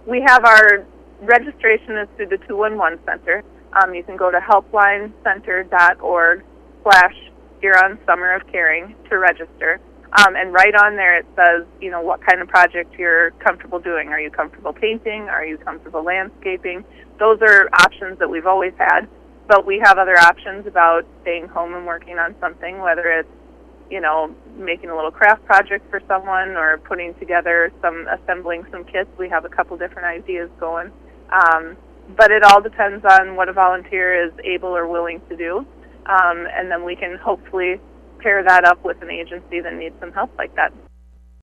We have our registration is through the 211 Center. You can go to helplinecenter.org/Huron Summer of Caring to register. And right on there it says, what kind of project you're comfortable doing. Are you comfortable painting? Are you comfortable landscaping? Those are options that we've always had. But we have other options about staying home and working on something, whether it's, making a little craft project for someone or putting together assembling some kits. We have a couple different ideas going. But it all depends on what a volunteer is able or willing to do. And then we can hopefully pair that up with an agency that needs some help like that.